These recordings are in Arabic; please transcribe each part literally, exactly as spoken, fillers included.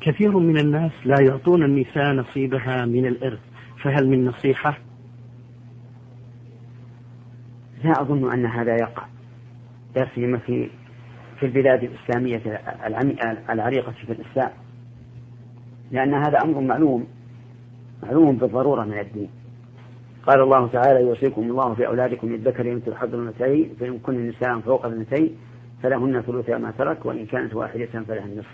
كثير من الناس لا يعطون النساء نصيبها من الإرث، فهل من نصيحة؟ لا أظن أن هذا يقع، لا سيما في في البلاد الإسلامية العريقة في الإسلام، لأن هذا أمر معلوم معلوم بالضرورة من الدين. قال الله تعالى: يوصيكم الله في أولادكم للذكر مثل حظ الأنثيين، فإن كن النساء فوق الاثنتين فلهن ثلث ما ترك، وإن كانت واحدة فلها النصف.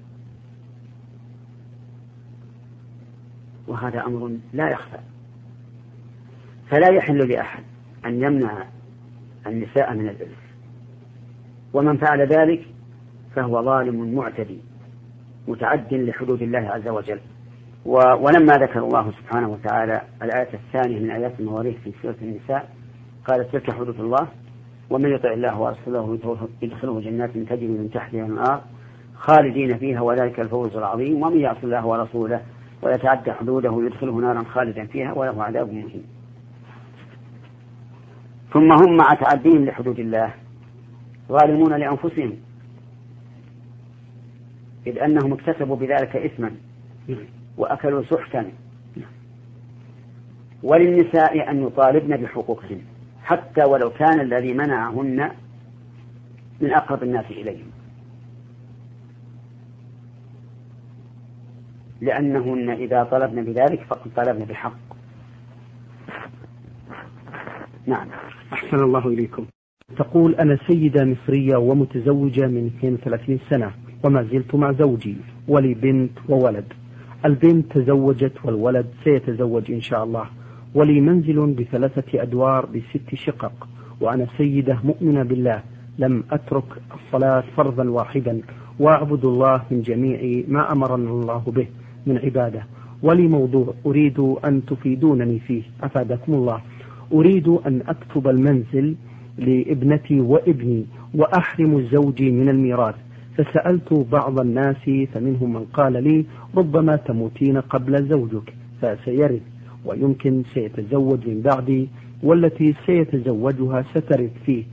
وهذا أمر لا يخفى، فلا يحل لأحد أن يمنع النساء من الإرث، ومن فعل ذلك فهو ظالم معتدي متعد لحدود الله عز وجل. ولما ذكر الله سبحانه وتعالى الآية الثانية من آيات المواريث في سورة النساء قال: تلك حدود الله ومن يطع الله ورسوله يدخله جنات تجري من تحتها الأنهار خالدين فيها وذلك الفوز العظيم، ومن يعص الله ورسوله ويتعدى حدوده يدخله نارا خالدا فيها وله عذاب مهين. ثم هم مع تعديهم لحدود الله ظالمون لأنفسهم، إذ أنهم اكتسبوا بذلك إثما وأكلوا سحتا. وللنساء أن يطالبن بحقوقهن حتى ولو كان الذي منعهن من أقرب الناس إليهم، لأنهن إذا طلبن بذلك فقد طلبن بحق. نعم. أحسن الله إليكم. تقول: أنا سيدة مصرية ومتزوجة من اثنين وثلاثين سنة وما زلت مع زوجي ولي بنت وولد. البنت تزوجت والولد سيتزوج إن شاء الله، ولي منزل بثلاثة أدوار بست شقق، وأنا سيدة مؤمنة بالله لم أترك الصلاة فرضا واحدا، وأعبد الله من جميع ما أمرنا الله به من عبادة. ولي موضوع أريد أن تفيدونني فيه أفادكم الله. أريد أن أكتب المنزل لابنتي وابني وأحرم زوجي من الميراث، فسألت بعض الناس فمنهم من قال لي: ربما تموتين قبل زوجك فسيرث ويمكن سيتزوج من بعدي، والتي سيتزوجها سترث فيه،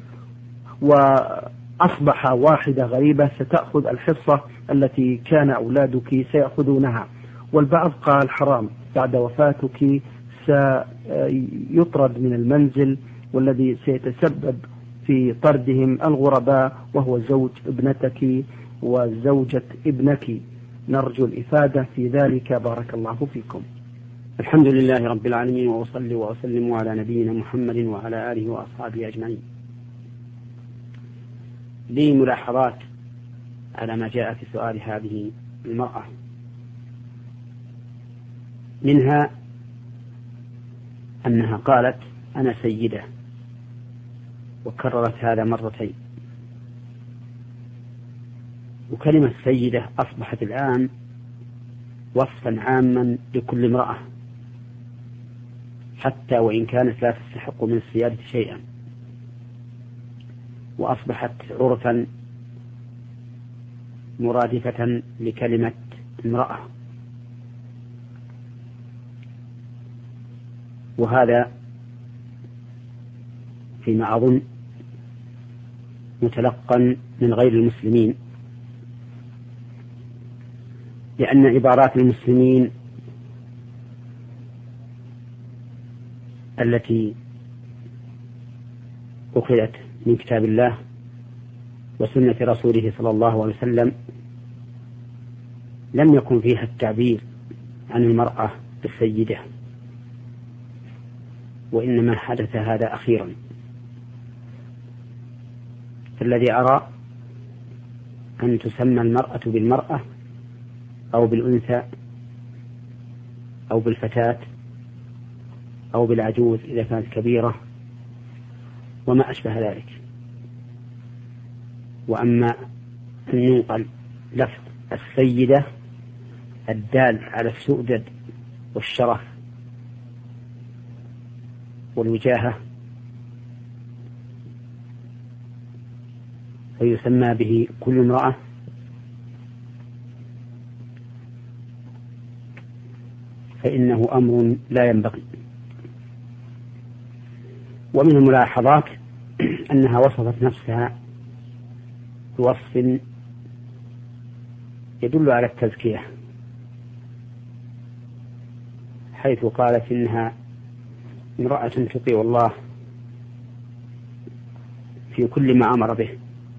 وأصبح واحدة غريبة ستأخذ الحصة التي كان أولادك سيأخذونها. والبعض قال: حرام، بعد وفاتك سيطرد من المنزل، والذي سيتسبب في طردهم الغرباء وهو زوج ابنتك وزوجة ابنك. نرجو الإفادة في ذلك، بارك الله فيكم. الحمد لله رب العالمين، وأصلي وأسلم على نبينا محمد وعلى آله وأصحابه أجمعين. لي ملاحظات على ما جاء في سؤال هذه المرأة، منها أنها قالت: أنا سيدة، وكررت هذا مرتين. وكلمة سيدة أصبحت الآن وصفا عاما لكل امرأة، حتى وإن كانت لا تستحق من السيادة شيئا، وأصبحت عرفا مرادفة لكلمة امرأة. وهذا فيما أظن متلقا من غير المسلمين، لأن عبارات المسلمين التي أخذت من كتاب الله وسنة رسوله صلى الله عليه وسلم لم يكن فيها التعبير عن المرأة بالسيدة، وإنما حدث هذا أخيرا. فالذي أرى أن تسمى المرأة بالمرأة أو بالأنثى أو بالفتاة أو بالعجوز إذا كانت كبيرة وما أشبه ذلك. وأما أن ينقل لفظ السيدة الدال على السؤدد والشرف والوجاهة فيسمى به كل امرأة، فإنه أمر لا ينبغي. ومن الملاحظات أنها وصفت نفسها بوصف يدل على التزكية، حيث قالت إنها امرأة تطيع الله في كل ما أمر به،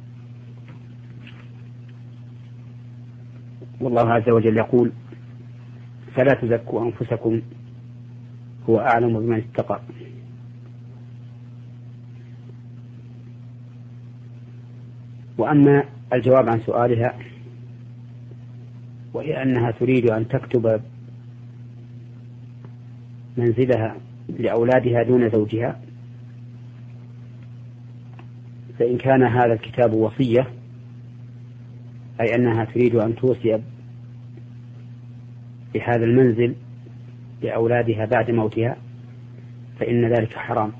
والله عز وجل يقول: فلا تزكوا أنفسكم هو أعلم بمن اتقى. وأما الجواب عن سؤالها، وهي أنها تريد أن تكتب منزلها لأولادها دون زوجها، فإن كان هذا الكتاب وصية، أي أنها تريد أن توصي بهذا المنزل لأولادها بعد موتها، فإن ذلك حرام،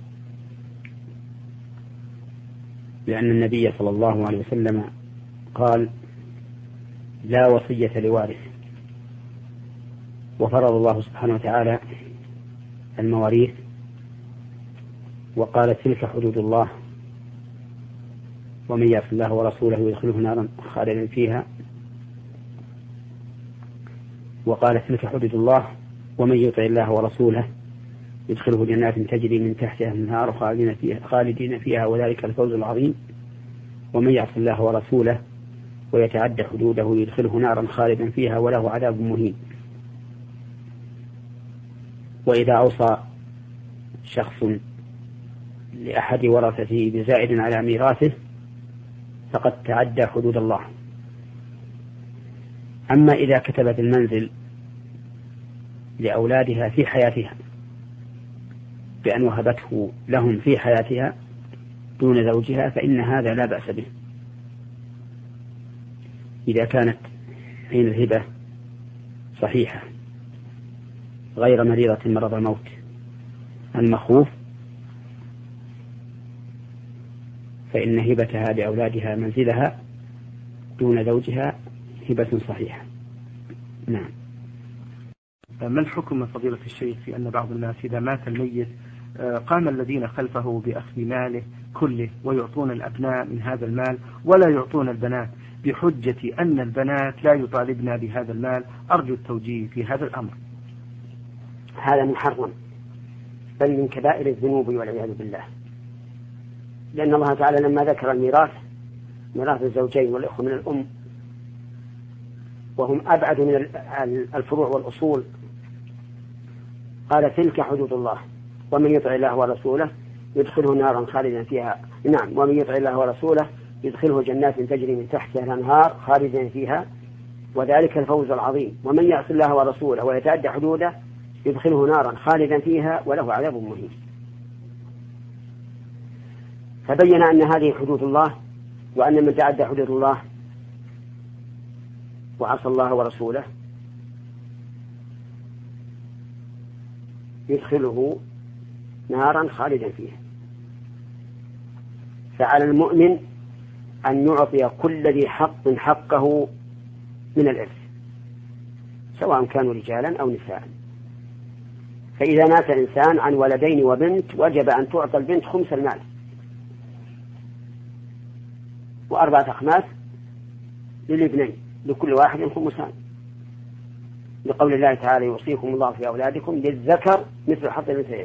لأن النبي صلى الله عليه وسلم قال: لا وصية لوارث. وفرض الله سبحانه وتعالى المواريث وقال: تلك حدود الله ومن يعص الله ورسوله يدخله نارا خالدا فيها، وقال: تلك حدود الله ومن يطع الله ورسوله يدخله جنات تجري من تحتها النار خالدين فيها, خالدين فيها وذلك الفوز العظيم، ومن يعص الله ورسوله ويتعدى حدوده يدخله نارا خالدا فيها وله عذاب مهين. وإذا أوصى شخص لأحد ورثته بزائد على ميراثه فقد تعدى حدود الله. أما إذا كتبت المنزل لأولادها في حياتها بأن وهبته لهم في حياتها دون زوجها فإن هذا لا بأس به، إذا كانت حين الهبة صحيحة غير مريضة مرض الموت المخوف، فإن هبتها لأولادها منزلها دون زوجها هبة صحيحة. نعم. ما الحكم من فضيلة الشيخ في أن بعض الناس إذا مات الميت قام الذين خلفه بأخذ ماله كله ويعطون الأبناء من هذا المال ولا يعطون البنات بحجة أن البنات لا يطالبن بهذا المال؟ أرجو التوجيه في هذا الأمر. هذا محرم، بل من كبائر الذنوب والعياذ بالله، لأن الله تعالى لما ذكر الميراث ميراث الزوجين والإخوة من الأم وهم أبعد من الفروع والأصول قال: تلك حدود الله ومن يطع الله ورسوله يدخله نارا خالدا فيها. نعم، ومن يطع الله ورسوله يدخله جنات تجري من تحتها الأنهار خالدا فيها وذلك الفوز العظيم، ومن يعص الله ورسوله ويتعدى حدوده يدخله نارا خالدا فيها وله عذاب مهين. فبين أن هذه حدود الله، وأن من تعدى حدود الله وعصى الله ورسوله يدخله نارا خالدا فيها. فعلى المؤمن أن يعطي كل ذي حق حقه من الإرث سواء كانوا رجالا أو نساء. فإذا مات الإنسان عن ولدين وبنت وجب أن تعطى البنت خمس المال وأربعة أخماس للابنين لكل واحد خمسان، لقول الله تعالى: يوصيكم الله في أولادكم للذكر مثل حظ الأنثيين.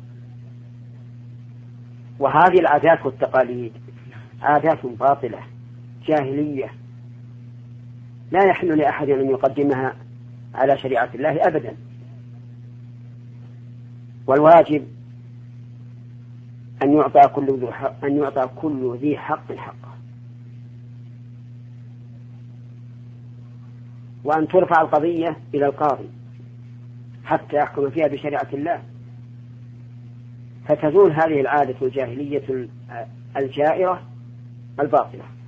وهذه العادات والتقاليد عادات باطلة جاهلية لا يحل لأحد أن يقدمها على شريعة الله أبدا، والواجب أن يعطى كل ذي حق أن يعطى كل ذي حق حقه، وأن ترفع القضية إلى القاضي حتى يحكم فيها بشريعة الله، فتزول هذه العادة الجاهلية الجائرة الباطلة.